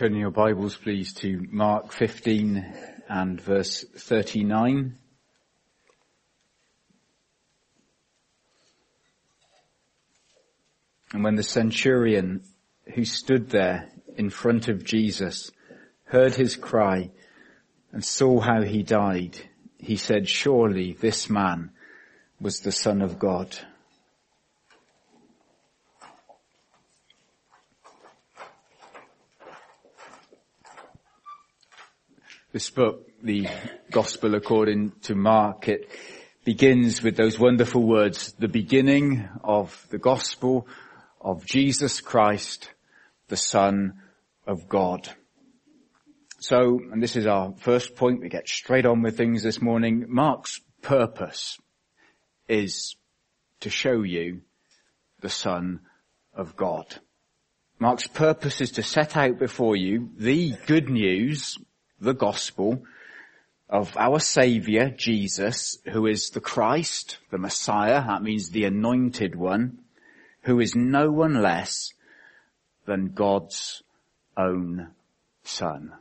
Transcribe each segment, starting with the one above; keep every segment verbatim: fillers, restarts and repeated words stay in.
Turn your Bibles, please, to Mark fifteen and verse thirty-nine. And when the centurion who stood there in front of Jesus heard his cry and saw how he died, he said, "Surely this man was the Son of God." This book, the Gospel according to Mark, it begins with those wonderful words, the beginning of the Gospel of Jesus Christ, the Son of God. So, and this is our first point, we get straight on with things this morning. Mark's purpose is to show you the Son of God. Mark's purpose is to set out before you the good news, the gospel of our Saviour, Jesus, who is the Christ, the Messiah, that means the anointed one, who is no one less than God's own Son.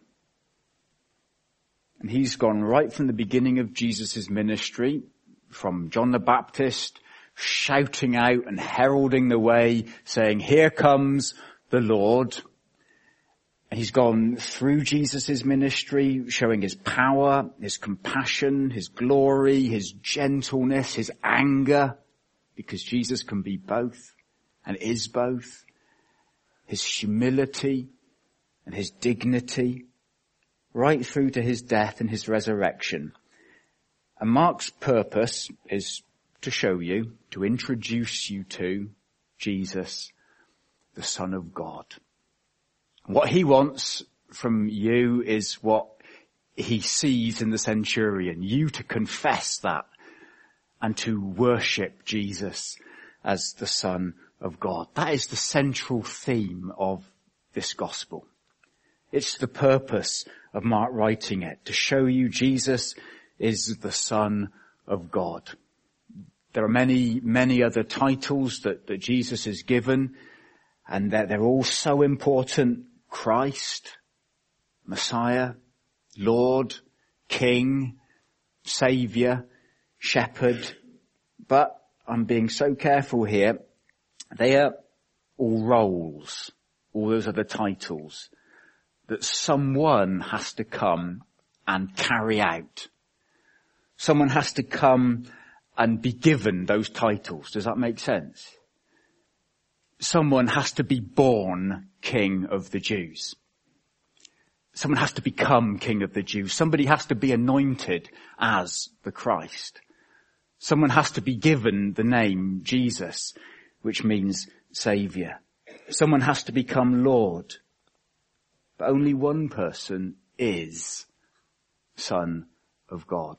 And he's gone right from the beginning of Jesus' ministry, from John the Baptist, shouting out and heralding the way, saying, "Here comes the Lord." And he's gone through Jesus' ministry, showing his power, his compassion, his glory, his gentleness, his anger, because Jesus can be both and is both, his humility and his dignity, right through to his death and his resurrection. And Mark's purpose is to show you, to introduce you to Jesus, the Son of God. What he wants from you is what he sees in the centurion, you to confess that and to worship Jesus as the Son of God. That is the central theme of this gospel. It's the purpose of Mark writing it, to show you Jesus is the Son of God. There are many, many other titles that, that Jesus is given, and they're, they're all so important. Christ, Messiah, Lord, King, Saviour, Shepherd. But I'm being so careful here. They are all roles, all those other titles that someone has to come and carry out. Someone has to come and be given those titles. Does that make sense? Someone has to be born King of the Jews. Someone has to become King of the Jews. Somebody has to be anointed as the Christ. Someone has to be given the name Jesus, which means Saviour. Someone has to become Lord. But only one person is Son of God.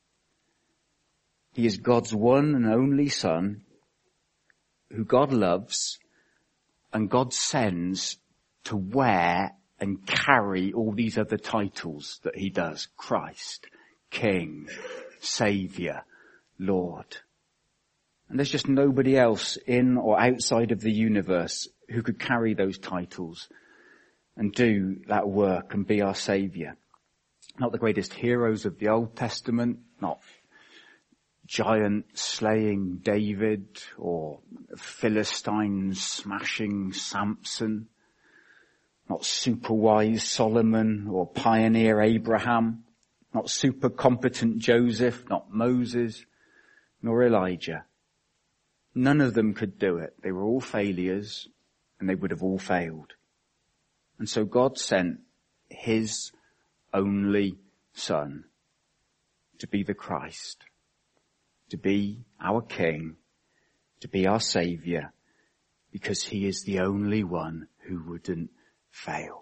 He is God's one and only Son, who God loves, and God sends to wear and carry all these other titles that he does. Christ, King, Saviour, Lord. And there's just nobody else in or outside of the universe who could carry those titles and do that work and be our Saviour. Not the greatest heroes of the Old Testament, not giant slaying David or Philistine smashing Samson, not super wise Solomon or pioneer Abraham, not super competent Joseph, not Moses, nor Elijah. None of them could do it. They were all failures and they would have all failed. And so God sent his only Son to be the Christ, to be our King, to be our Saviour, because he is the only one who wouldn't fail.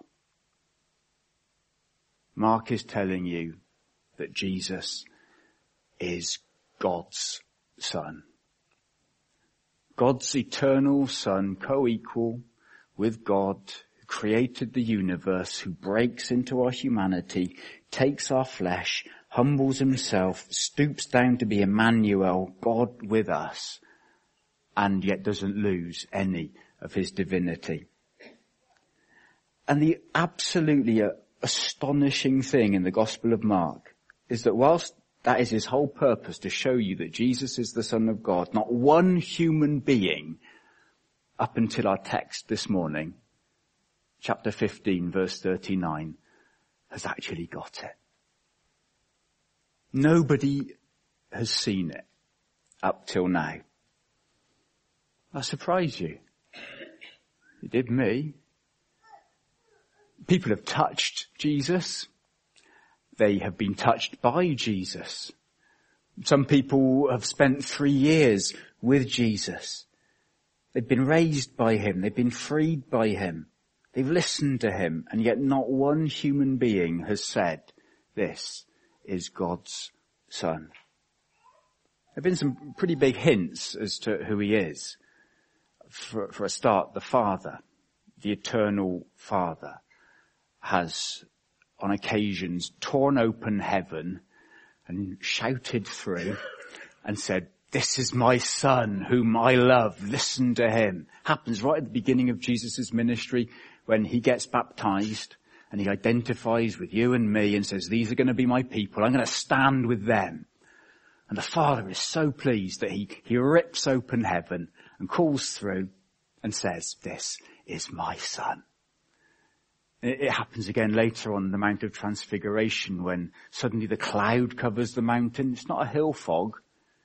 Mark is telling you that Jesus is God's Son. God's eternal Son, co-equal with God, who created the universe, who breaks into our humanity, takes our flesh, humbles himself, stoops down to be Emmanuel, God with us, and yet doesn't lose any of his divinity. And the absolutely astonishing thing in the Gospel of Mark is that whilst that is his whole purpose, to show you that Jesus is the Son of God, not one human being up until our text this morning, chapter fifteen, verse thirty-nine, has actually got it. Nobody has seen it up till now. I surprise you. It did me. People have touched Jesus. They have been touched by Jesus. Some people have spent three years with Jesus. They've been raised by him. They've been freed by him. They've listened to him. And yet not one human being has said, this is God's Son. There have been some pretty big hints as to who he is. For, for a start, the Father, the eternal Father, has on occasions torn open heaven and shouted through and said, this is my Son whom I love, listen to him. Happens right at the beginning of Jesus' ministry when he gets baptized and he identifies with you and me and says, these are going to be my people, I'm going to stand with them. And the Father is so pleased that he, he rips open heaven and calls through and says, this is my Son. It happens again later on the Mount of Transfiguration when suddenly the cloud covers the mountain. It's not a hill fog.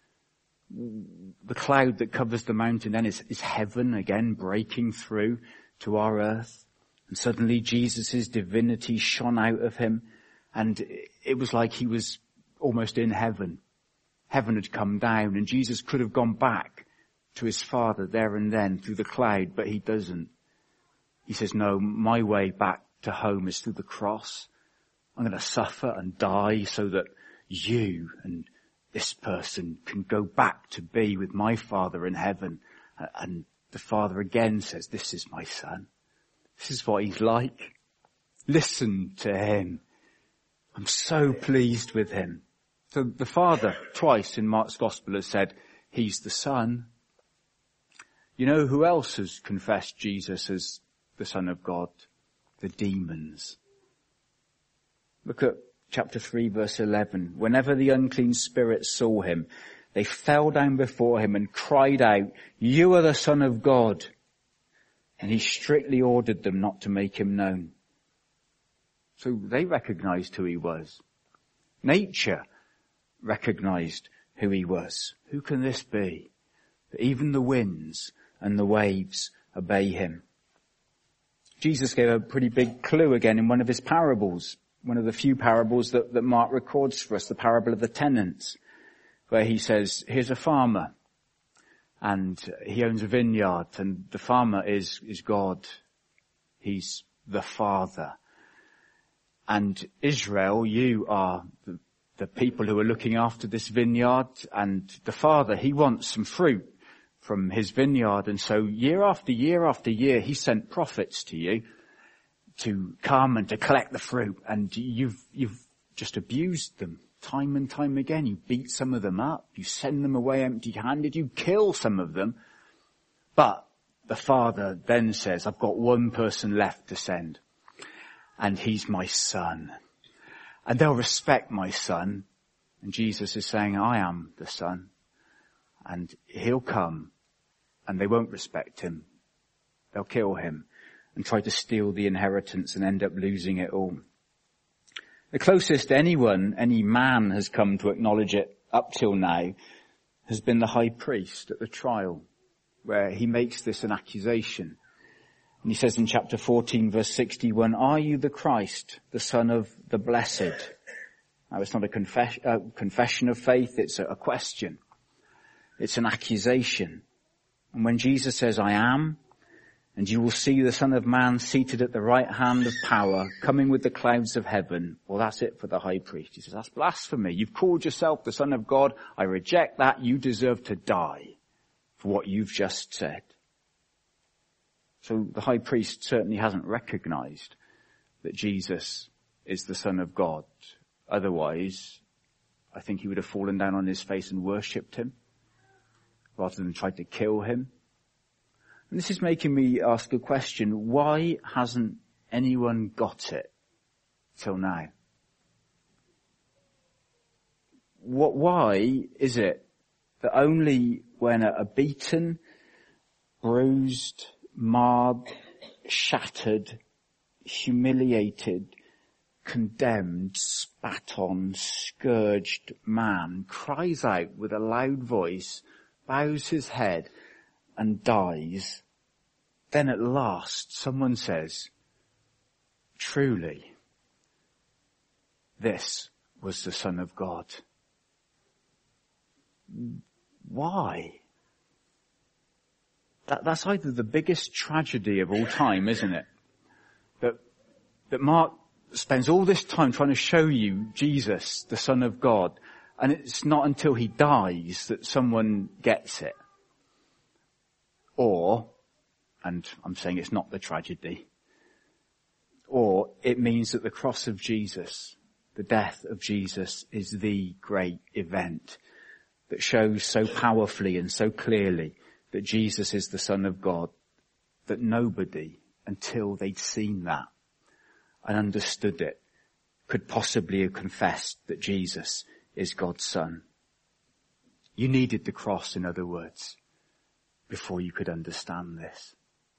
The cloud that covers the mountain then is, is heaven again breaking through to our earth. And suddenly Jesus' divinity shone out of him. And it was like he was almost in heaven. Heaven had come down and Jesus could have gone back to his Father there and then through the cloud, but he doesn't. He says, no, my way back to home is through the cross. I'm going to suffer and die so that you and this person can go back to be with my Father in heaven. And the Father again says, this is my Son. This is what he's like. Listen to him. I'm so pleased with him. So the Father twice in Mark's Gospel has said, he's the Son. You know who else has confessed Jesus as the Son of God? The demons. Look at chapter three, verse eleven. Whenever the unclean spirits saw him, they fell down before him and cried out, you are the Son of God. And he strictly ordered them not to make him known. So they recognized who he was. Nature recognized who he was. Who can this be? That even the winds and the waves obey him. Jesus gave a pretty big clue again in one of his parables, one of the few parables that, that Mark records for us, the parable of the tenants, where he says, here's a farmer and he owns a vineyard and the farmer is, is God. He's the Father. And Israel, you are the, the people who are looking after this vineyard, and the Father, he wants some fruit from his vineyard. And so year after year after year, he sent prophets to you to come and to collect the fruit. And you've, you've just abused them time and time again. You beat some of them up. You send them away empty-handed. You kill some of them. But the Father then says, I've got one person left to send. And he's my Son. And they'll respect my Son. And Jesus is saying, I am the Son. And he'll come and they won't respect him. They'll kill him and try to steal the inheritance and end up losing it all. The closest anyone, any man has come to acknowledge it up till now has been the high priest at the trial, where he makes this an accusation. And he says in chapter fourteen, verse sixty-one, are you the Christ, the Son of the Blessed? Now it's not a confess, uh, confession of faith, it's a, a question. It's an accusation. And when Jesus says, I am, and you will see the Son of Man seated at the right hand of power, coming with the clouds of heaven, well, that's it for the high priest. He says, that's blasphemy. You've called yourself the Son of God. I reject that. You deserve to die for what you've just said. So the high priest certainly hasn't recognized that Jesus is the Son of God. Otherwise, I think he would have fallen down on his face and worshipped him, rather than tried to kill him. And this is making me ask a question. Why hasn't anyone got it till now? What, why is it that only when a, a beaten, bruised, marred, shattered, humiliated, condemned, spat on, scourged man cries out with a loud voice, bows his head and dies, then at last someone says, truly, this was the Son of God? Why? That, that's either the biggest tragedy of all time, isn't it? That, that Mark spends all this time trying to show you Jesus, the Son of God, and it's not until he dies that someone gets it. Or, and I'm saying it's not the tragedy, or it means that the cross of Jesus, the death of Jesus, is the great event that shows so powerfully and so clearly that Jesus is the Son of God, that nobody, until they'd seen that and understood it, could possibly have confessed that Jesus is God's Son. You needed the cross, in other words, before you could understand this.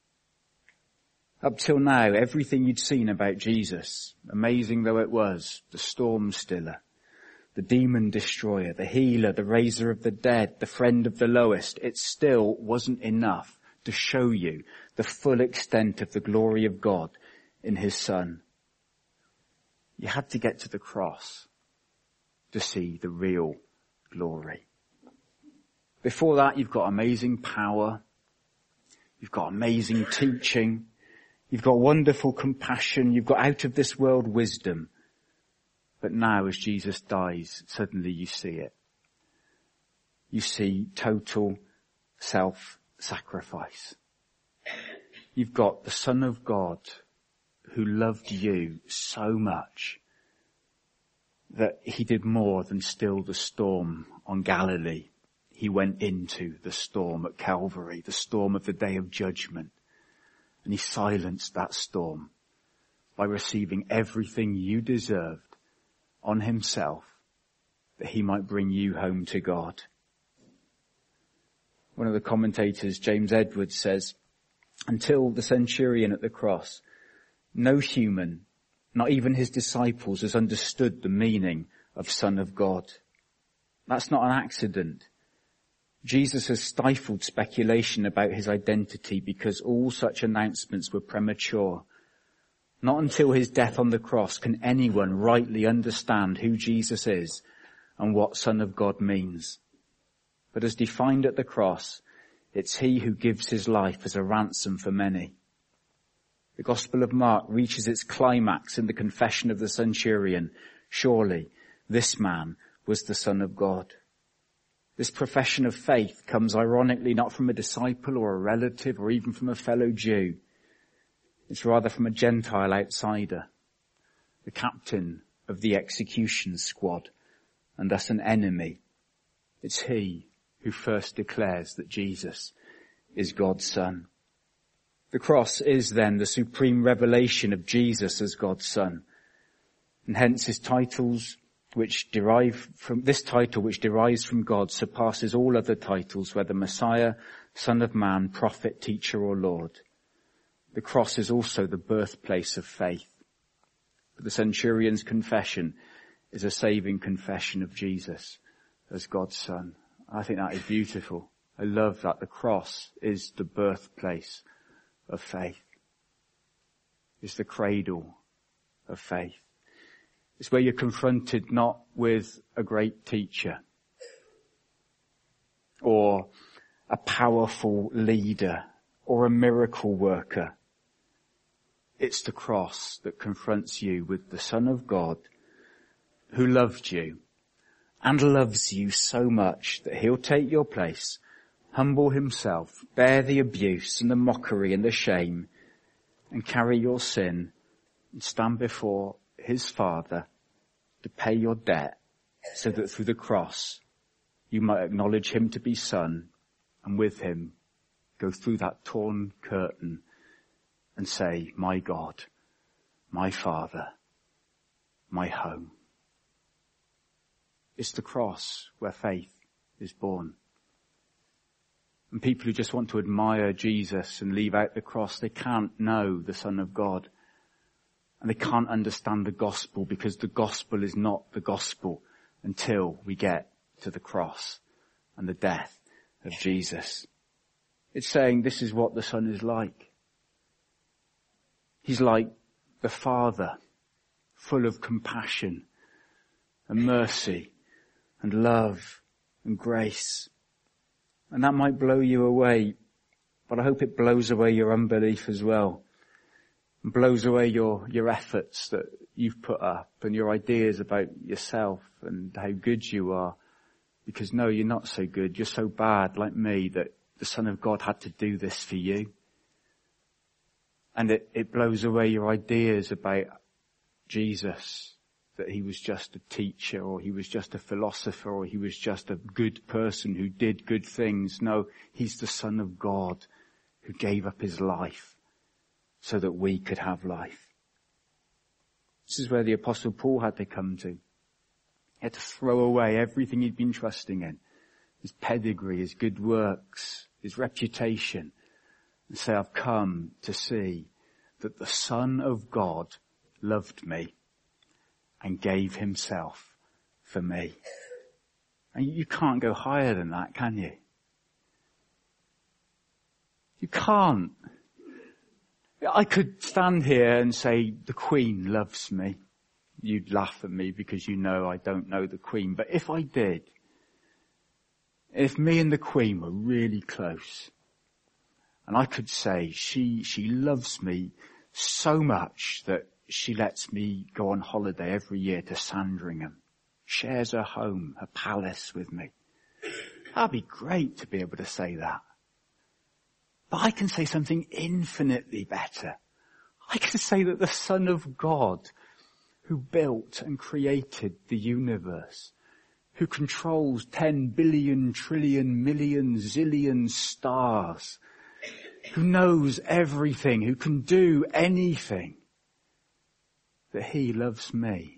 Up till now, everything you'd seen about Jesus, amazing though it was, the storm stiller, the demon destroyer, the healer, the raiser of the dead, the friend of the lowest, it still wasn't enough to show you the full extent of the glory of God in his Son. You had to get to the cross to see the real glory. Before that, you've got amazing power. You've got amazing teaching. You've got wonderful compassion. You've got out of this world wisdom. But now as Jesus dies, suddenly you see it. You see total self-sacrifice. You've got the Son of God who loved you so much that he did more than still the storm on Galilee. He went into the storm at Calvary, the storm of the day of judgment. And he silenced that storm by receiving everything you deserved on himself, that he might bring you home to God. One of the commentators, James Edwards, says, until the centurion at the cross, no human, not even his disciples, has understood the meaning of Son of God. That's not an accident. Jesus has stifled speculation about his identity because all such announcements were premature. Not until his death on the cross can anyone rightly understand who Jesus is and what Son of God means. But as defined at the cross, it's he who gives his life as a ransom for many. The Gospel of Mark reaches its climax in the confession of the centurion. Surely this man was the Son of God. This profession of faith comes ironically not from a disciple or a relative or even from a fellow Jew. It's rather from a Gentile outsider, the captain of the execution squad, and thus an enemy. It's he who first declares that Jesus is God's Son. The cross is then the supreme revelation of Jesus as God's Son, and hence his titles, which derive from this title, which derives from God, surpasses all other titles, whether Messiah, Son of Man, Prophet, Teacher, or Lord. The cross is also the birthplace of faith. But the centurion's confession is a saving confession of Jesus as God's Son. I think that is beautiful. I love that the cross is the birthplace of faith. It's the cradle of faith. It's where you're confronted not with a great teacher or a powerful leader or a miracle worker. It's the cross that confronts you with the Son of God who loved you and loves you so much that he'll take your place, humble himself, bear the abuse and the mockery and the shame, and carry your sin and stand before his Father to pay your debt, so that through the cross you might acknowledge him to be Son, and with him go through that torn curtain and say, my God, my Father, my home. It's the cross where faith is born. And people who just want to admire Jesus and leave out the cross, they can't know the Son of God. And they can't understand the gospel, because the gospel is not the gospel until we get to the cross and the death of Jesus. It's saying this is what the Son is like. He's like the Father, full of compassion and mercy and love and grace. And that might blow you away, but I hope it blows away your unbelief as well. And blows away your, your efforts that you've put up and your ideas about yourself and how good you are. Because no, you're not so good. You're so bad, like me, that the Son of God had to do this for you. And it, it blows away your ideas about Jesus, that he was just a teacher, or he was just a philosopher, or he was just a good person who did good things. No, he's the Son of God who gave up his life so that we could have life. This is where the Apostle Paul had to come to. He had to throw away everything he'd been trusting in, his pedigree, his good works, his reputation, and say, I've come to see that the Son of God loved me and gave himself for me. And you can't go higher than that, can you? You can't. I could stand here and say, the Queen loves me. You'd laugh at me because you know I don't know the Queen. But if I did, if me and the Queen were really close, and I could say, she, she loves me so much that she lets me go on holiday every year to Sandringham, shares her home, her palace with me. That'd be great to be able to say that. But I can say something infinitely better. I can say that the Son of God, who built and created the universe, who controls ten billion, trillion, million, zillion stars, who knows everything, who can do anything, that he loves me.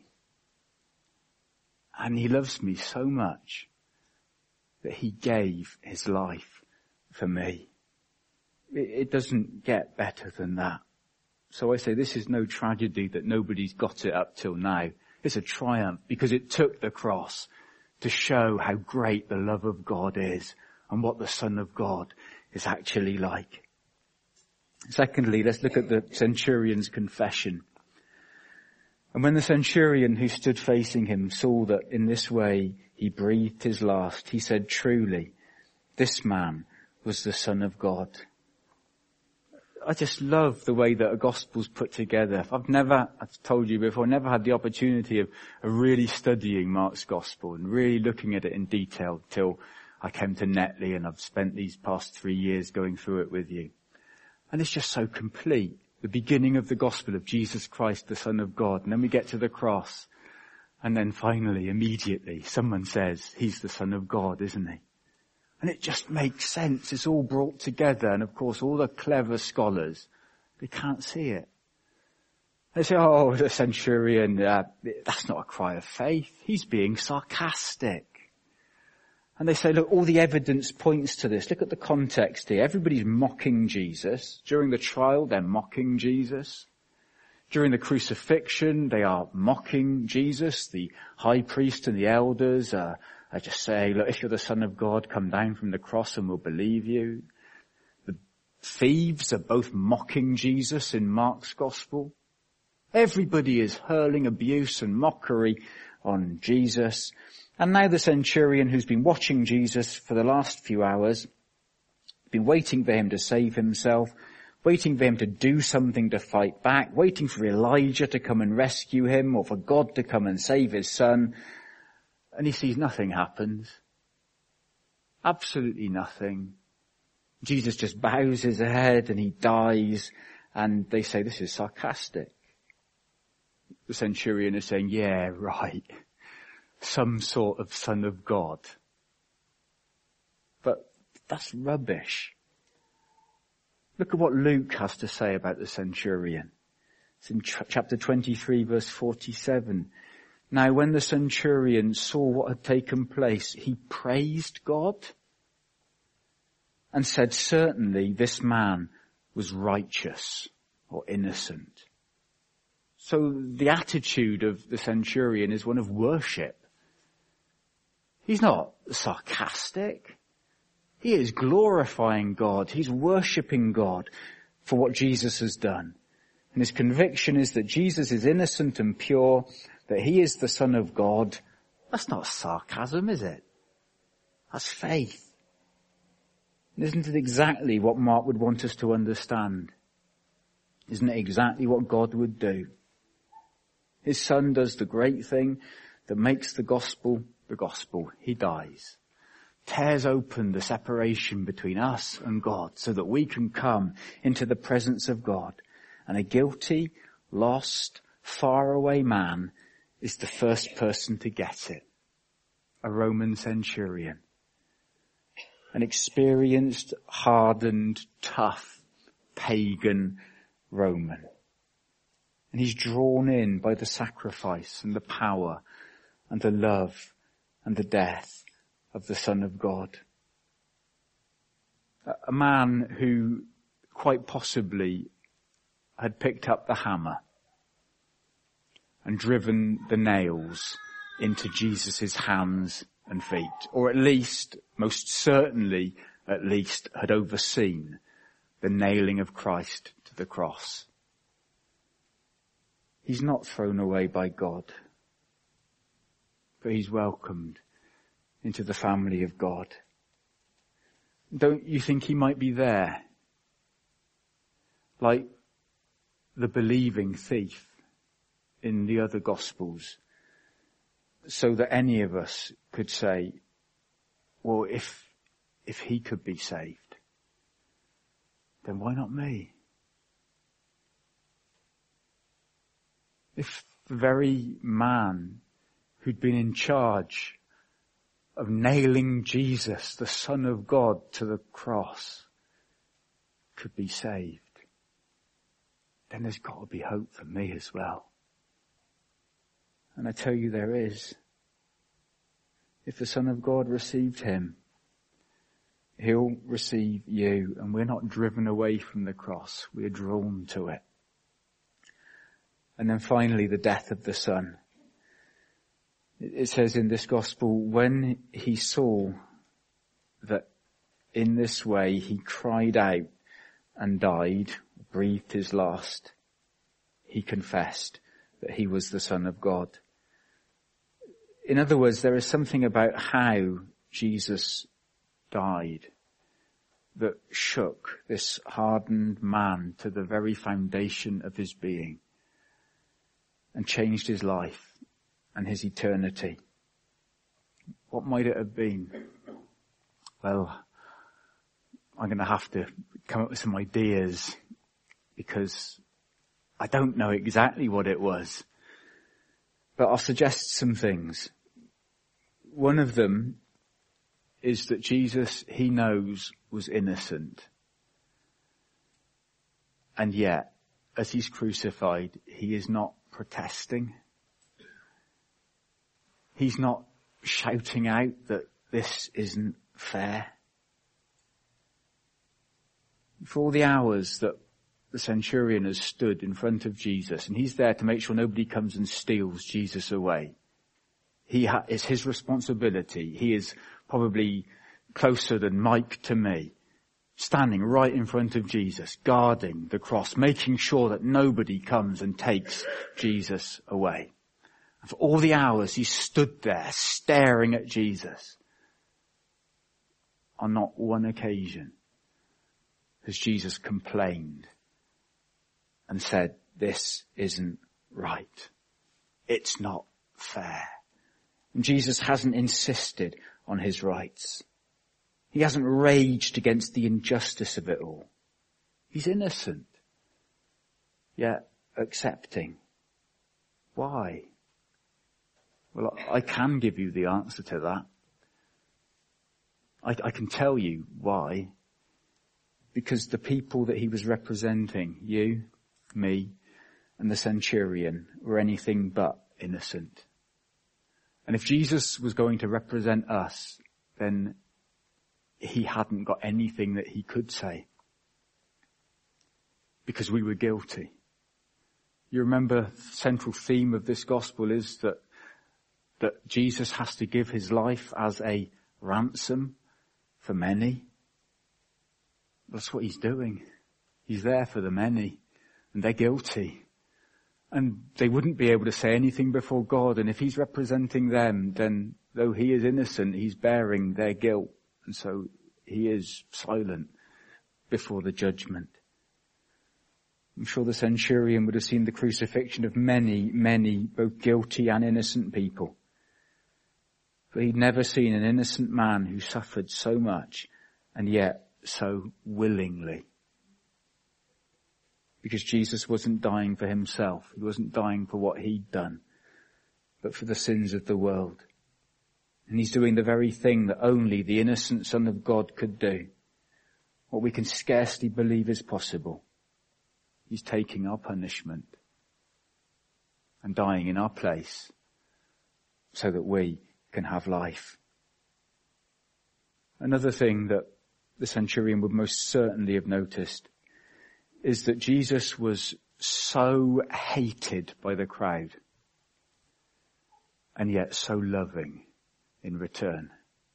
And he loves me so much that he gave his life for me. It, it doesn't get better than that. So I say this is no tragedy that nobody's got it up till now. It's a triumph because it took the cross to show how great the love of God is and what the Son of God is actually like. Secondly, let's look at the centurion's confession. And when the centurion who stood facing him saw that in this way he breathed his last, he said, truly, this man was the Son of God. I just love the way that a gospel's put together. I've never, I've told you before, never had the opportunity of, of really studying Mark's gospel and really looking at it in detail till I came to Netley, and I've spent these past three years going through it with you. And it's just so complete. The beginning of the gospel of Jesus Christ, the Son of God. And then we get to the cross. And then finally, immediately, someone says, he's the Son of God, isn't he? And it just makes sense. It's all brought together. And of course, all the clever scholars, they can't see it. They say, oh, the centurion, uh, that's not a cry of faith. He's being sarcastic. And they say, look, all the evidence points to this. Look at the context here. Everybody's mocking Jesus. During the trial, they're mocking Jesus. During the crucifixion, they are mocking Jesus. The high priest and the elders are, are just saying, look, if you're the Son of God, come down from the cross and we'll believe you. The thieves are both mocking Jesus in Mark's gospel. Everybody is hurling abuse and mockery on Jesus. And now the centurion, who's been watching Jesus for the last few hours, been waiting for him to save himself, waiting for him to do something to fight back, waiting for Elijah to come and rescue him, or for God to come and save his son, and he sees nothing happens. Absolutely nothing. Jesus just bows his head and he dies, and they say this is sarcastic. The centurion is saying, yeah, right. Some sort of Son of God. But that's rubbish. Look at what Luke has to say about the centurion. It's in ch- chapter twenty-three, verse forty-seven. Now when the centurion saw what had taken place, he praised God and said, certainly this man was righteous or innocent. So the attitude of the centurion is one of worship. He's not sarcastic. He is glorifying God. He's worshipping God for what Jesus has done. And his conviction is that Jesus is innocent and pure, that he is the Son of God. That's not sarcasm, is it? That's faith. Isn't it exactly what Mark would want us to understand? Isn't it exactly what God would do? His Son does the great thing that makes the gospel the gospel. He dies. Tears open the separation between us and God so that we can come into the presence of God. And a guilty, lost, faraway man is the first person to get it. A Roman centurion. An experienced, hardened, tough, pagan Roman. And he's drawn in by the sacrifice and the power and the love and the death of the Son of God. A man who quite possibly had picked up the hammer and driven the nails into Jesus' hands and feet, or at least, most certainly, at least had overseen the nailing of Christ to the cross. He's not thrown away by God, but he's welcomed into the family of God. Don't you think he might be there? Like the believing thief in the other Gospels, so that any of us could say, well, if, if he could be saved, then why not me? If the very man who'd been in charge of nailing Jesus, the Son of God, to the cross, could be saved, then there's got to be hope for me as well. And I tell you there is. If the Son of God received him, he'll receive you, and we're not driven away from the cross, we're drawn to it. And then finally, the death of the Son. It says in this gospel, when he saw that in this way he cried out and died, breathed his last, he confessed that he was the Son of God. In other words, there is something about how Jesus died that shook this hardened man to the very foundation of his being and changed his life and his eternity. What might it have been? Well, I'm going to have to come up with some ideas because I don't know exactly what it was. But I'll suggest some things. One of them is that Jesus, he knows, was innocent. And yet, as he's crucified, he is not protesting. He's not shouting out that this isn't fair. For all the hours that the centurion has stood in front of Jesus, and he's there to make sure nobody comes and steals Jesus away. He ha- it's his responsibility. He is probably closer than Mike to me, standing right in front of Jesus, guarding the cross, making sure that nobody comes and takes Jesus away. And for all the hours he stood there staring at Jesus, on not one occasion has Jesus complained and said, this isn't right. It's not fair. And Jesus hasn't insisted on his rights. He hasn't raged against the injustice of it all. He's innocent, yet accepting. Why? Well, I can give you the answer to that. I, I can tell you why. Because the people that he was representing, you, me, and the centurion were anything but innocent. And if Jesus was going to represent us, then he hadn't got anything that he could say, because we were guilty. You remember the central theme of this gospel is that that Jesus has to give his life as a ransom for many. That's what he's doing. He's there for the many, and they're guilty. And they wouldn't be able to say anything before God, and if he's representing them, then though he is innocent, he's bearing their guilt, and so he is silent before the judgment. I'm sure the centurion would have seen the crucifixion of many, many, both guilty and innocent people. But he'd never seen an innocent man who suffered so much, and yet so willingly. Because Jesus wasn't dying for himself. He wasn't dying for what he'd done, but for the sins of the world. And he's doing the very thing that only the innocent Son of God could do. What we can scarcely believe is possible. He's taking our punishment and dying in our place so that we can have life. Another thing that the centurion would most certainly have noticed is that Jesus was so hated by the crowd and yet so loving in return.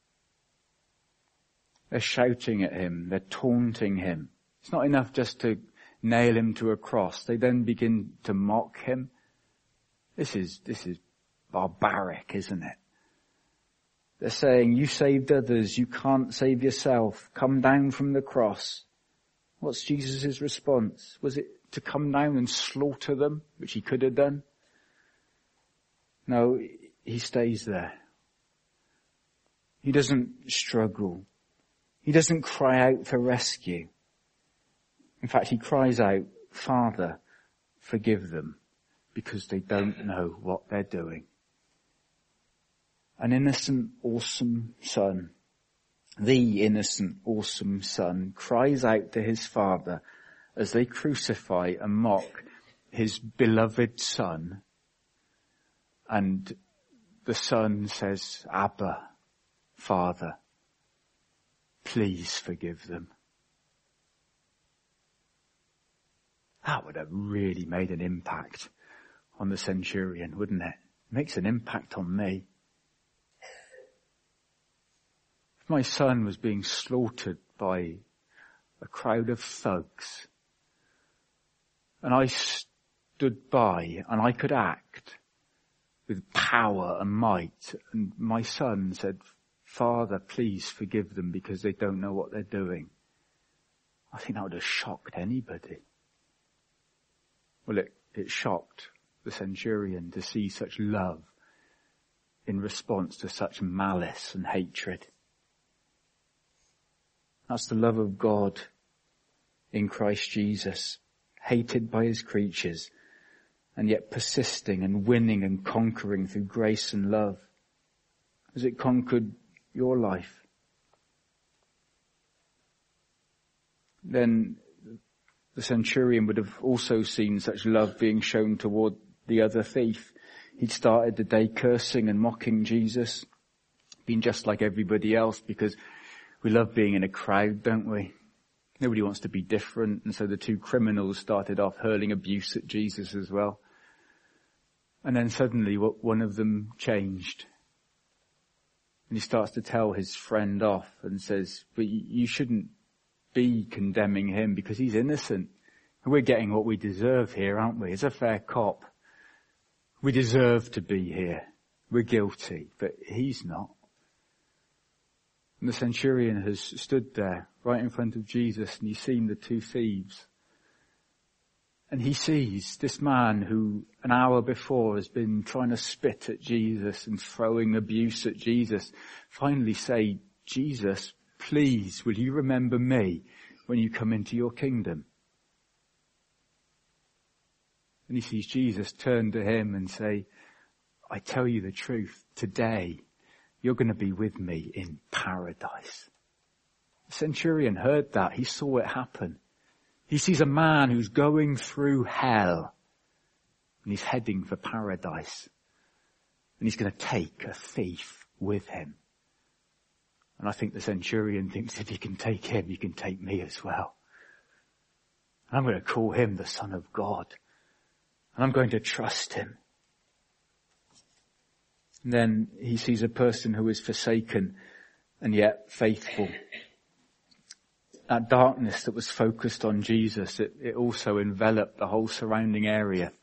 They're shouting at him, they're taunting him. It's not enough just to nail him to a cross. They then begin to mock him. This is, this is barbaric, isn't it? They're saying, you saved others, you can't save yourself. Come down from the cross. What's Jesus' response? Was it to come down and slaughter them, which he could have done? No, he stays there. He doesn't struggle. He doesn't cry out for rescue. In fact, he cries out, Father, forgive them, because they don't know what they're doing. An innocent, awesome son, the innocent, awesome son, cries out to his father as they crucify and mock his beloved son. And the son says, Abba, Father, please forgive them. That would have really made an impact on the centurion, wouldn't it? It makes an impact on me. If my son was being slaughtered by a crowd of thugs, and I stood by and I could act with power and might, and my son said, Father, please forgive them because they don't know what they're doing, I think that would have shocked anybody. Well, it, it shocked the centurion to see such love in response to such malice and hatred. That's the love of God in Christ Jesus, hated by his creatures, and yet persisting and winning and conquering through grace and love. Has it conquered your life? Then the centurion would have also seen such love being shown toward the other thief. He'd started the day cursing and mocking Jesus, being just like everybody else, because we love being in a crowd, don't we? Nobody wants to be different, and so the two criminals started off hurling abuse at Jesus as well. And then suddenly one of them changed. And he starts to tell his friend off and says, but you shouldn't be condemning him because he's innocent. And we're getting what we deserve here, aren't we? As a fair cop, we deserve to be here. We're guilty, but he's not. And the centurion has stood there right in front of Jesus, and he's seen the two thieves. And he sees this man who an hour before has been trying to spit at Jesus and throwing abuse at Jesus, finally say, Jesus, please, will you remember me when you come into your kingdom? And he sees Jesus turn to him and say, I tell you the truth, today you're going to be with me in paradise. The centurion heard that. He saw it happen. He sees a man who's going through hell, And he's heading for paradise. And he's going to take a thief with him. And I think the centurion thinks if he can take him, he can take me as well. And I'm going to call him the Son of God. And I'm going to trust him. And then he sees a person who is forsaken and yet faithful. That darkness that was focused on Jesus, it, it also enveloped the whole surrounding area.